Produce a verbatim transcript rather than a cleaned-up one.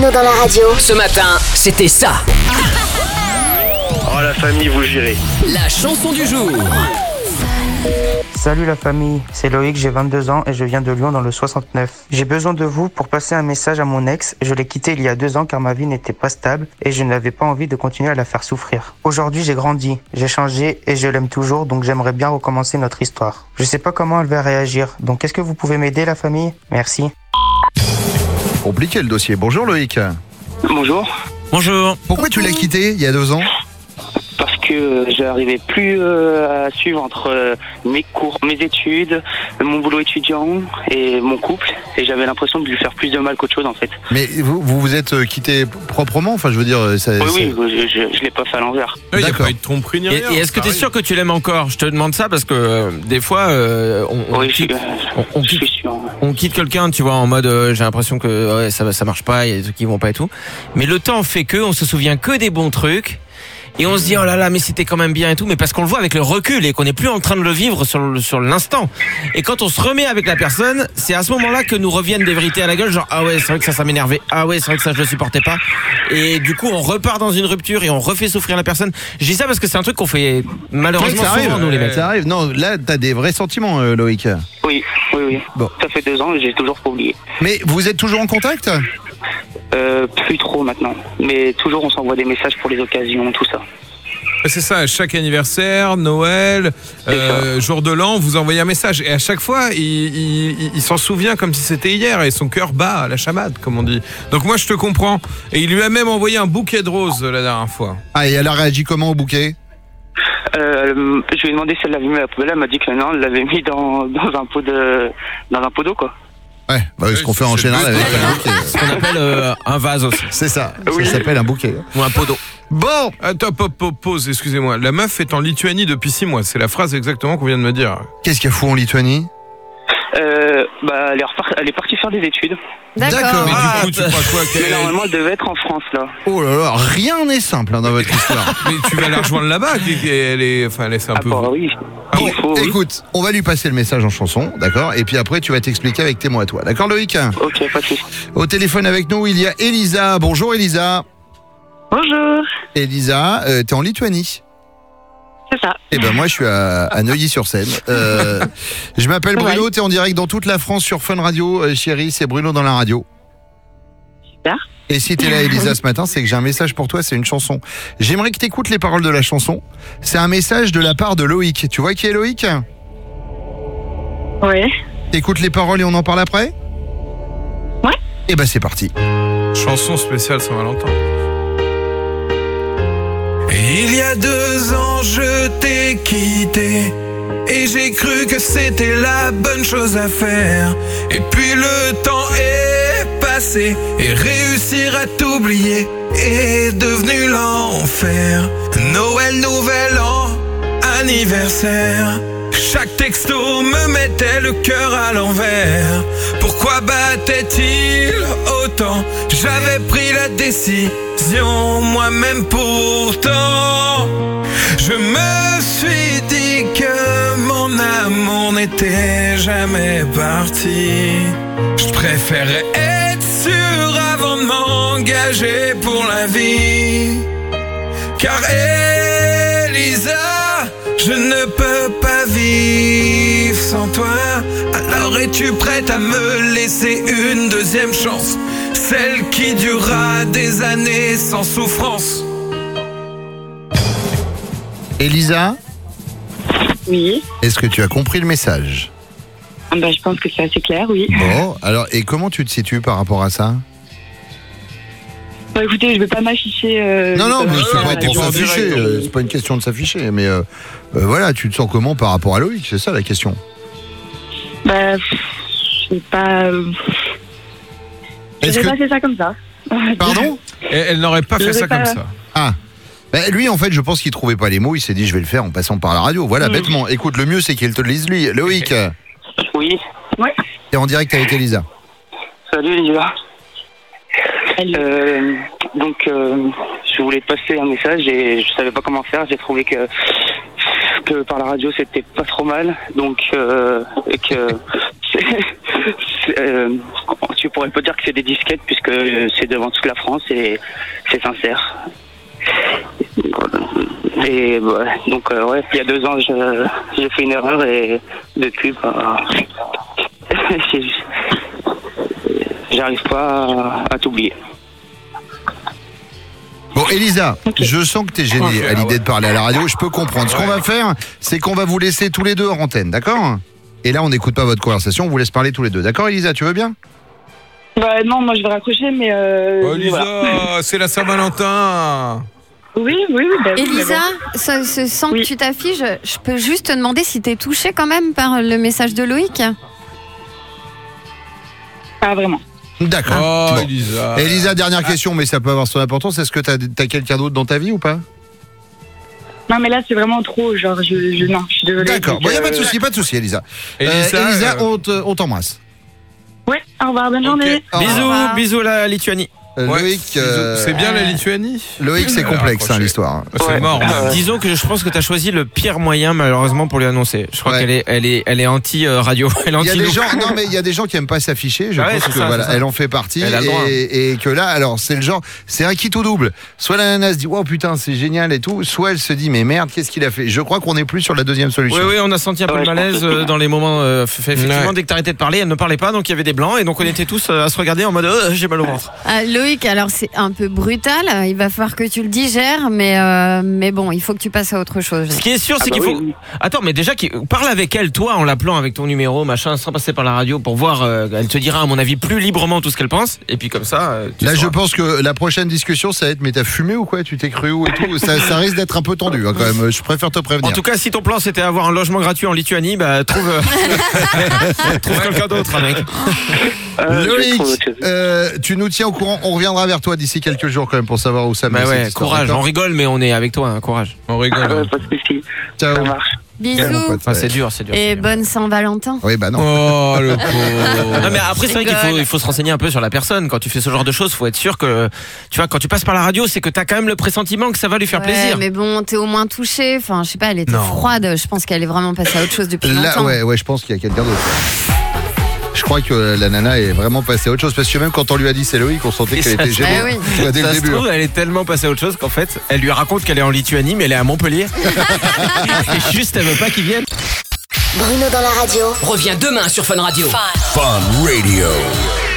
Bruno dans la radio. Ce matin, c'était ça. Oh la famille, vous gérez. La chanson du jour. Salut la famille, c'est Loïc, j'ai vingt-deux ans et je viens de Lyon dans le soixante-neuf. J'ai besoin de vous pour passer un message à mon ex. Je l'ai quitté il y a deux ans car ma vie n'était pas stable et je n'avais pas envie de continuer à la faire souffrir. Aujourd'hui j'ai grandi, j'ai changé et je l'aime toujours, donc j'aimerais bien recommencer notre histoire. Je sais pas comment elle va réagir, donc est-ce que vous pouvez m'aider la famille ? Merci. Compliqué le dossier. Bonjour Loïc. Bonjour. Bonjour. Pourquoi tu l'as quitté il y a deux ans ? Parce que euh, j'arrivais plus euh, à suivre entre euh, mes cours, mes études, mon boulot étudiant et mon couple. Et j'avais l'impression de lui faire plus de mal qu'autre chose en fait. Mais vous vous, vous êtes quitté proprement ? Enfin, je veux dire, ça, Oui, ça... oui, je, je, je l'ai pas fait à l'envers. Il n'y a D'accord. pas eu de tromperie ni Et, rien. et est-ce que tu es sûr que tu l'aimes encore ? Je te demande ça parce que euh, des fois, euh, on, on Oui, je, quitte, on, on je quitte, suis sûr. on quitte quelqu'un, tu vois, en mode euh, j'ai l'impression que ouais, ça ça marche pas, il y a des trucs qui vont pas et tout. Mais le temps fait que on se souvient que des bons trucs. Et on se dit oh là là mais c'était quand même bien et tout, mais parce qu'on le voit avec le recul et qu'on n'est plus en train de le vivre sur le, sur l'instant. Et quand on se remet avec la personne, c'est à ce moment-là que nous reviennent des vérités à la gueule, genre ah ouais c'est vrai que ça ça m'énervait, ah ouais c'est vrai que ça je le supportais pas. Et du coup on repart dans une rupture et on refait souffrir la personne. Je dis ça parce que c'est un truc qu'on fait malheureusement ça souvent arrive, nous les mecs. Ça arrive. Non, là t'as des vrais sentiments euh, Loïc. Oui, oui, oui. Bon. Ça fait deux ans et j'ai toujours pas oublié. Mais vous êtes toujours en contact ? Euh, plus trop maintenant. Mais toujours on s'envoie des messages pour les occasions, tout ça. C'est ça, chaque anniversaire, Noël, euh, jour de l'an, vous envoyez un message. Et à chaque fois, il, il, il s'en souvient comme si c'était hier et son cœur bat à la chamade, comme on dit. Donc moi, je te comprends. Et il lui a même envoyé un bouquet de roses la dernière fois. Ah, et elle a réagi comment au bouquet ? Euh, je lui ai demandé si elle l'avait mis à la poubelle. Elle m'a dit que non, elle l'avait mis dans, dans un pot de, dans un pot d'eau, quoi. Ouais, bah, ce qu'on fait en c'est général le avec but. un bouquet. Ce qu'on appelle euh, un vase aussi C'est ça, Oui. ça s'appelle un bouquet. ou un pot d'eau. Bon, Attends, pop, pop, pause, excusez-moi. La meuf est en Lituanie depuis six mois. C'est la phrase exactement qu'on vient de me dire. qu'est-ce qu'il y a fou en Lituanie ? Euh, bah, elle est, repart- elle est partie faire des études. D'accord. Mais Ah, du coup, tu crois quoi Mais qu'elle- normalement, elle devait être en France, là. Oh là là, rien n'est simple hein, dans votre histoire. Mais tu vas la rejoindre là-bas. Elle est, enfin, elle est un Ah peu. bah oui. Bon, Il faut, oui. écoute, on va lui passer le message en chanson, d'accord ? Et puis après, tu vas t'expliquer avec tes mots à toi. D'accord, Loïc ? Ok, pas de soucis. Au téléphone avec nous, il y a Elisa. Bonjour, Elisa. Bonjour, Elisa, euh, t'es en Lituanie ? c'est ça. Eh ben moi, je suis à, à Neuilly-sur-Seine. Euh, je m'appelle Bruno, Ouais. t'es en direct dans toute la France sur Fun Radio. Euh, chérie, c'est Bruno dans la radio. Super. Et si t'es là, Elisa, ce matin, c'est que j'ai un message pour toi, c'est une chanson. J'aimerais que t'écoutes les paroles de la chanson. C'est un message de la part de Loïc. Tu vois qui est Loïc ? Oui. T'écoutes les paroles et on en parle après ? Ouais. Eh ben c'est parti. Chanson spéciale Saint-Valentin. Il y a deux ans, je t'ai quitté et j'ai cru que c'était la bonne chose à faire. Et puis le temps est passé et réussir à t'oublier est devenu l'enfer. Noël, nouvel an, anniversaire. Chaque texto me mettait le cœur à l'envers. Pourquoi battait-il autant ? J'avais pris la décision moi-même pourtant. Je me suis dit que mon amour n'était jamais parti. Je préférais être sûr avant de m'engager pour la vie. Car Elisa, je ne peux pas vivre sans toi. Alors es-tu prête à me laisser une deuxième chance, celle qui durera des années sans souffrance? Elisa, Oui. est-ce que tu as compris le message ? Ah bah, je pense que c'est assez clair, oui. Bon, alors, et comment tu te situes par rapport à ça ? Bah, écoutez, je vais pas m'afficher. Euh, Non, non, je vais mais pas c'est pas m'afficher pour à la radio. s'afficher, euh, c'est pas une question de s'afficher, mais euh, euh, voilà, tu te sens comment par rapport à Loïc ? C'est ça la question. Bah, pff, je sais pas. euh, Je Est-ce vais que... passer ça comme ça. Pardon ? Elle, elle n'aurait pas Je fait vais ça pas- comme ça. Ah. Bah, lui, en fait, je pense qu'il trouvait pas les mots, il s'est dit je vais le faire en passant par la radio. Voilà, Mm. bêtement. Écoute, le mieux c'est qu'il te le dise lui. Loïc, Oui. Ouais. t'es en direct avec Elisa. Salut Elisa. Salut. Euh, donc, euh, je voulais te passer un message et je savais pas comment faire. J'ai trouvé que que par la radio c'était pas trop mal. Donc, euh, et que c'est- c'est, euh, tu pourrais pas dire que c'est des disquettes puisque c'est devant toute la France et c'est sincère. Et bah, donc euh, ouais, il y a deux ans je, j'ai fait une erreur et depuis bah, j'arrive pas à, à t'oublier. Bon, Elisa, okay. Je sens que t'es gênée okay, à l'idée ouais. de parler à la radio. Je peux comprendre. Ce qu'on va faire, c'est qu'on va vous laisser tous les deux en antenne, d'accord ? Et là, on n'écoute pas votre conversation, on vous laisse parler tous les deux. D'accord, Elisa, tu veux bien ? Bah non, moi je vais raccrocher, mais... Euh, oh, Elisa, voilà. C'est la Saint-Valentin. Oui, oui, oui. Bah, Elisa, ce, ce, sans oui. que tu t'affiches, je peux juste te demander si t'es touchée quand même par le message de Loïc ? Pas vraiment. D'accord. Oh, bon. Elisa. Elisa, dernière question, mais ça peut avoir son importance. Est-ce que t'as, t'as quelqu'un d'autre dans ta vie ou pas ? Non, mais là, c'est vraiment trop. Genre, je, je non, je suis désolée. D'accord. Bon, il n'y a pas de souci, pas de souci, Elisa. Elisa, euh, Elisa euh... on, te, on t'embrasse. Ouais, au revoir, bonne journée. Okay. Bisous, bisous la Lituanie. Euh, ouais, Loïc, euh... c'est bien la Lituanie. Loïc, c'est complexe, hein, l'histoire. C'est ouais. mort. Euh, disons que je pense que tu as choisi le pire moyen, malheureusement, pour lui annoncer. Je crois ouais. qu'elle est, elle est, elle est anti radio. Elle est il y a anti des gens, non mais il y a des gens qui aiment pas s'afficher. Je ah pense ouais, que ça, voilà, elle en fait partie et, et que là, alors c'est le genre, c'est un qui tout double. Soit la nana se dit, oh putain, c'est génial et tout. Soit elle se dit, mais merde, qu'est-ce qu'il a fait ? Je crois qu'on est plus sur la deuxième solution. Oui, oui, on a senti un peu ouais, le malaise dans les moments. Euh, effectivement, ouais. dès que t'arrêtais de parler, elle ne parlait pas, donc il y avait des blancs et donc on était tous à se regarder en mode, oh, j'ai mal au ventre. Ah, Loïc, alors c'est un peu brutal, il va falloir que tu le digères, mais euh, mais bon, il faut que tu passes à autre chose. Ce qui est sûr, c'est ah bah qu'il faut. Oui. Attends, mais déjà, qui... parle avec elle, toi, en l'appelant avec ton numéro, machin, sans passer par la radio, pour voir. Euh, elle te dira, à mon avis, plus librement tout ce qu'elle pense, et puis comme ça. Euh, tu Là, sauras. Je pense que la prochaine discussion, ça va être, mais t'as fumé ou quoi ? Tu t'es cru où et tout ? ça, ça risque d'être un peu tendu, hein, quand même. Je préfère te prévenir. En tout cas, si ton plan c'était avoir un logement gratuit en Lituanie, bah trouve, euh... trouve quelqu'un d'autre, mec. Euh, Loïc, euh, tu nous tiens au courant. On reviendra vers toi d'ici quelques jours quand même pour savoir où ça bah met. Ouais, courage. On rigole, mais on est avec toi. Hein, courage. On rigole. Ah ouais, pas de soucis. Ciao. Ça marche. Bisous. Enfin, c'est dur, c'est dur. Et c'est dur. bonne Saint-Valentin. Oui, bah non. Oh le pauvre. Non mais après c'est vrai qu'il faut, il faut se renseigner un peu sur la personne. Quand tu fais ce genre de choses, faut être sûr que, tu vois, quand tu passes par la radio, c'est que t'as quand même le pressentiment que ça va lui faire ouais, plaisir. Mais bon, t'es au moins touché. Enfin, je sais pas, elle était non. froide. Je pense qu'elle est vraiment passée à autre chose depuis Là, longtemps. Ouais, ouais, je pense qu'il y a quelqu'un d'autre. Je crois que la nana est vraiment passée à autre chose parce que même quand on lui a dit c'est Loïc, on sentait qu'elle était gênée. Ah oui. Tu vois, dès ça le se début. trouve, elle est tellement passée à autre chose qu'en fait, elle lui raconte qu'elle est en Lituanie, mais elle est à Montpellier. Et juste, elle veut pas qu'il vienne. Bruno dans la radio revient demain sur Fun Radio. Fun, Fun Radio.